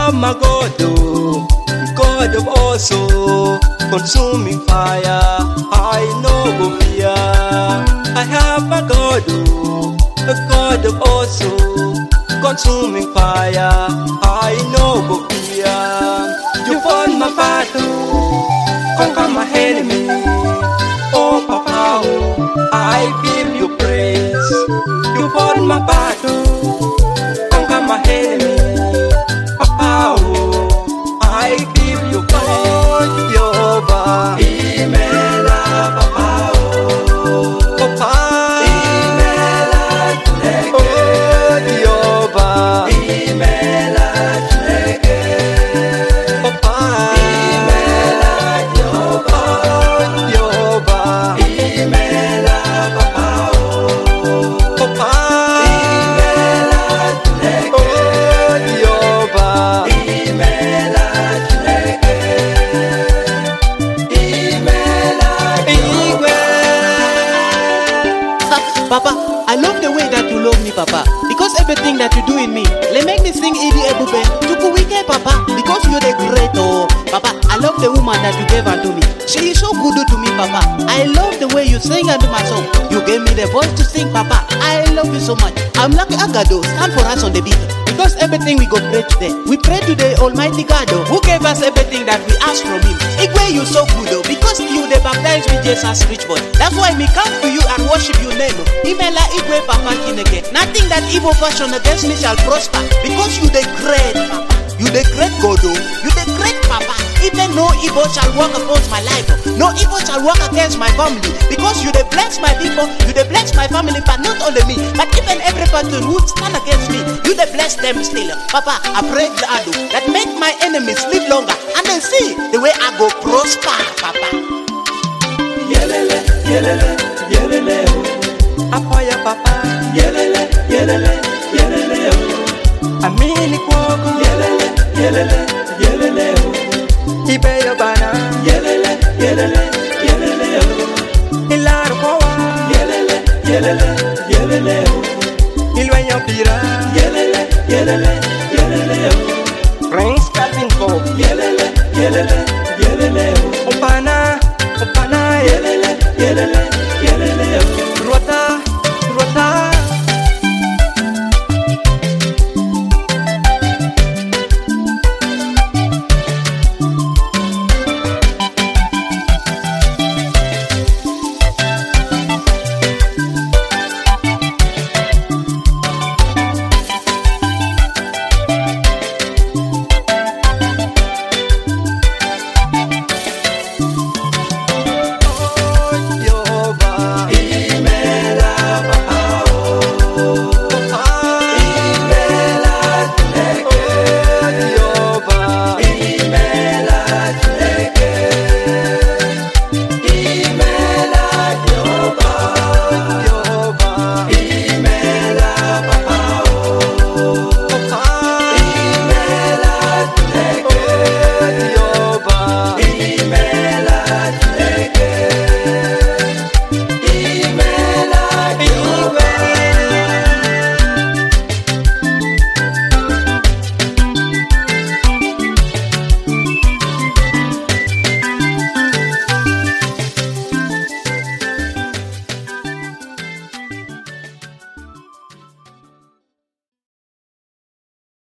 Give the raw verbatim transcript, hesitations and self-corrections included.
have my God, oh, God of also consuming fire. I know go fear. I have my God, oh, the God of also consuming fire. I know go fear. You fought my battle, conquer my enemy. Oh Papa, oh, I give you praise. You fought my battle, conquer my enemy. Papa, oh, I give you praise. Jehovah, Imela, Papa, oh, Papa, Imela, oh, Jehovah, Imela, Papa, Imela, Jehovah, Jehovah, Imela, Papa, oh, Papa, Imela, oh, Jehovah, Imela, Papa, I love the way that you love me, Papa. Because everything that you do in me, they make me sing Idi Ebube. Tukuwike, Papa. Because you're the great, oh, Papa. I love the woman that you gave unto me. She is so good to me, Papa. I love the way you sing unto my song. You gave me the voice to sing, Papa. I love you so much. I'm like Agado, stand for us on the beat. Because everything we go pray today, we pray to the Almighty God, oh, who gave us everything that we asked from Him. Igwe, you so good, oh, because you they baptized with Jesus, rich boy. That's why me come to you and worship your name, oh. Imela Igwe Papa Kineke. Nothing that evil fashion against me shall prosper, because you the great Papa. You the great God, oh. You the great Papa. Even no evil shall work against my life, oh. No evil shall work against my family, because you they bless my people, you they bless my family, but not only me, but even every person who stand against me, you they bless them still. Papa, I pray God that make my enemies live longer, and then see the way I go prosper, Papa. Yelele, yelele, yelele, oh. Apoya Papa. Yelele, yelele, yelele, oh. Amini kwako. Yelele, yelele, yelele, oh. Ibeyo bana. Yelele, yelele, yelele, oh. Ilaro kowa. Yelele, yelele, yelele, oh. Ilwenyo pira. Yelele, yelele, yelele, oh. Prince Calvin Pope. Yelele, yelele.